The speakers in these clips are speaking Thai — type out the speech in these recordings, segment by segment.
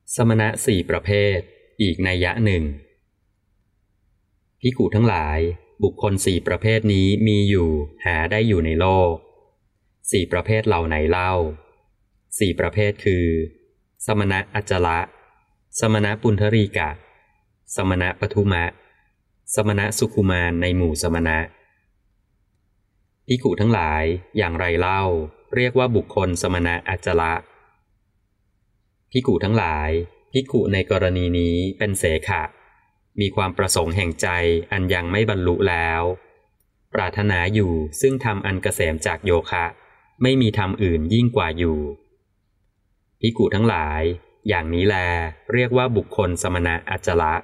สมณะสี่ประเภทอีกนัยยะหนึ่งภิกขุทั้งหลายบุคคลสี่ประเภทนี้มีอยู่หาได้อยู่ในโลกสี่ประเภทเหล่าไหนเล่าสี่ประเภทคือสมณะอจละสมณะปุณธรีกะสมณะปทุมะสมณะสุขุมารในหมู่สมณะภิกขุทั้งหลายอย่างไรเล่าเรียกว่าบุคคลสมณะอจละภิกขุทั้งหลายภิกขุในกรณีนี้เป็นเสขะมีความประสงค์แห่งใจอันยังไม่บรรลุแล้วปรารถนาอยู่ซึ่งธรรมอันเกษมจากโยคะไม่มีธรรมอื่นยิ่งกว่าอยู่ภิกขุทั้งหลายอย่างนี้แลเรียกว่าบุคคลสมณะอจละ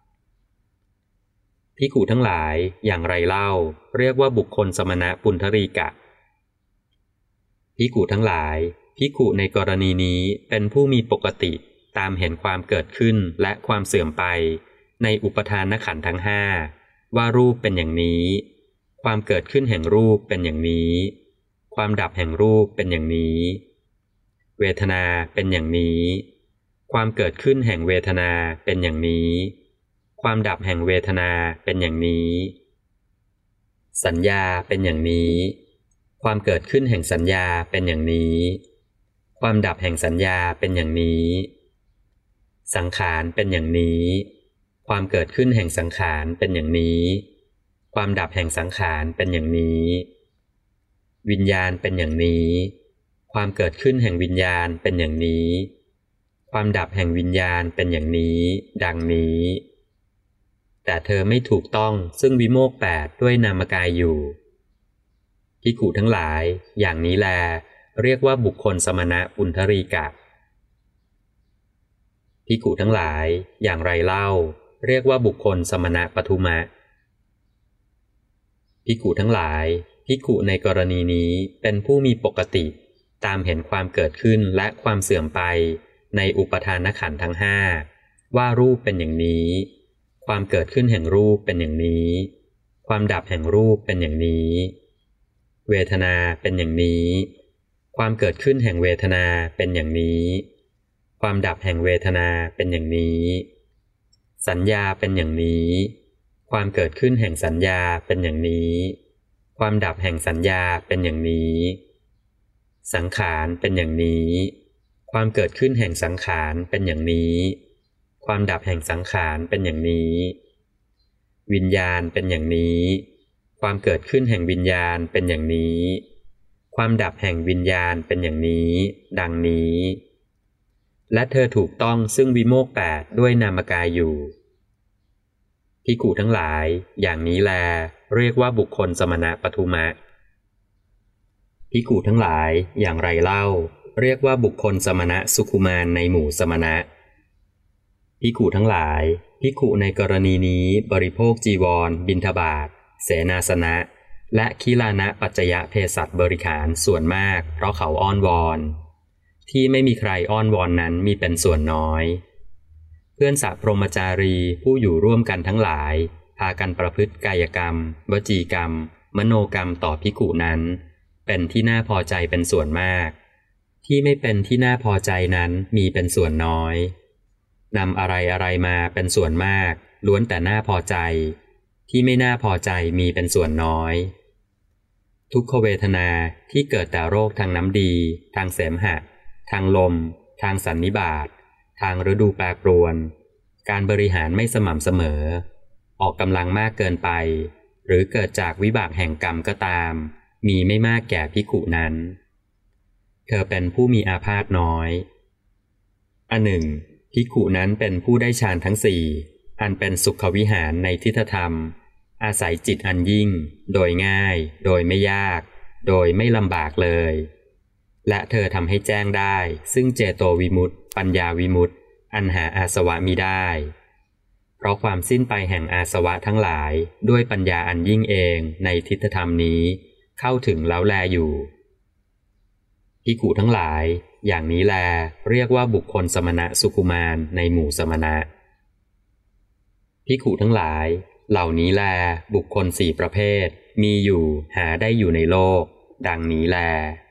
ภิกขุทั้งหลายอย่างไรเล่าเรียกว่าบุคคลสมณะปุณธรีกะภิกขุทั้งหลายภิกขุในกรณีนี้เป็นผู้มีปกติตามเห็นความเกิดขึ้นและความเสื่อมไปในอุปทานขันธ์ทั้งห้าว่ารูปเป็นอย่างนี้ความเกิดขึ้นแห่งรูปเป็นอย่างนี้ความดับแห่งรูปเป็นอย่างนี้เวทนาเป็นอย่างนี้ความเกิดขึ้นแห่งเวทนาเป็นอย่างนี้ความดับแห่งเวทนาเป็นอย่างนี้สัญญาเป็นอย่างนี้ความเกิดขึ้นแห่งสัญญาเป็นอย่างนี้ความดับแห่งสัญญาเป็นอย่างนี้สังขารเป็นอย่างนี้ความเกิดขึ้นแห่งสังขารเป็นอย่างนี้ความดับแห่งสังขารเป็นอย่างนี้วิญญาณเป็นอย่างนี้ความเกิดขึ้นแห่งวิญญาณเป็นอย่างนี้ความดับแห่งวิญญาณเป็นอย่างนี้ดังนี้แต่เธอไม่ถูกต้องซึ่งวิโมกข์8ด้วยนามกายอยู่ภิกขุทั้งหลายอย่างนี้แลเรียกว่าบุคคลสมณะปุณธรีกะภิกขุทั้งหลายอย่างไรเล่าเรียกว่าบุคคลสมณะปทุมะภิกขุทั้งหลายภิกขุในกรณีนี้เป็นผู้มีปกติตามเห็นความเกิดขึ้นและความเสื่อมไปในอุปทานขันธ์ทั้งห้าว่ารูปเป็นอย่างนี้ความเกิดขึ้นแห่งรูปเป็นอย่างนี้ความดับแห่งรูปเป็นอย่างนี้เวทนาเป็นอย่างนี้ความเกิดขึ้นแห่งเวทนาเป็นอย่างนี้ความดับแห่งเวทนาเป็นอย่างนี้สัญญาเป็นอย่างนี้ความเกิดขึ้นแห่งสัญญาเป็นอย่างนี้ความดับแห่งสัญญาเป็นอย่างนี้สังขารเป็นอย่างนี้ความเกิดขึ้นแห่งสังขารเป็นอย่างนี้ความดับแห่งสังขารเป็นอย่างนี้วิญญาณเป็นอย่างนี้ความเกิดขึ้นแห่งวิญญาณเป็นอย่างนี้ความดับแห่งวิญญาณเป็นอย่างนี้ดังนี้และเธอถูกต้องซึ่งวิโมกข์8ด้วยนามกายอยู่ภิกขุทั้งหลายอย่างนี้แลเรียกว่าบุคคลสมณะปทุมะภิกขุทั้งหลายอย่างไรเล่าเรียกว่าบุคคลสมณะสุขุมารในหมู่สมณะภิกขุทั้งหลายภิกขุในกรณีนี้บริโภคจีวรบิณฑบาตเสนาสนะและคิลานะปัจจยะเภสัชบริขารส่วนมากเพราะเขาอ้อนวอนที่ไม่มีใครอ้อนวอนนั้นมีเป็นส่วนน้อยเพื่อนสะพรหมจารีผู้อยู่ร่วมกันทั้งหลายพากันประพฤติกายกรรมวจีกรรมมโนกรรมต่อภิกขุนั้นเป็นที่น่าพอใจเป็นส่วนมากที่ไม่เป็นที่น่าพอใจนั้นมีเป็นส่วนน้อยนำอะไรมาเป็นส่วนมากล้วนแต่น่าพอใจที่ไม่น่าพอใจมีเป็นส่วนน้อยทุกขเวทนาที่เกิดแต่โรคทางน้ำดีทางเสมหะทางลมทางสันนิบาตทางฤดูแปรปรวนการบริหารไม่สม่ำเสมอออกกำลังมากเกินไปหรือเกิดจากวิบากแห่งกรรมก็ตามมีไม่มากแก่ภิกขุนั้นเธอเป็นผู้มีอาพาธน้อยอันหนึ่งภิกขุนั้นเป็นผู้ได้ฌานทั้งสี่อันเป็นสุขวิหารในทิฏฐธรรมอาศัยจิตอันยิ่งโดยง่ายโดยไม่ยากโดยไม่ลำบากเลยและเธอทำให้แจ้งได้ซึ่งเจโตวิมุตติปัญญาวิมุตติอันหาอาสวะมิได้เพราะความสิ้นไปแห่งอาสวะทั้งหลายด้วยปัญญาอันยิ่งเองในทิฏฐธรรมนี้เข้าถึงแล้วแลอยู่ภิกขุทั้งหลายอย่างนี้แลเรียกว่าบุคคลสมณะสุขุมารในหมู่สมณะภิกขุทั้งหลายเหล่านี้แลบุคคล4ประเภทมีอยู่หาได้อยู่ในโลกดังนี้แล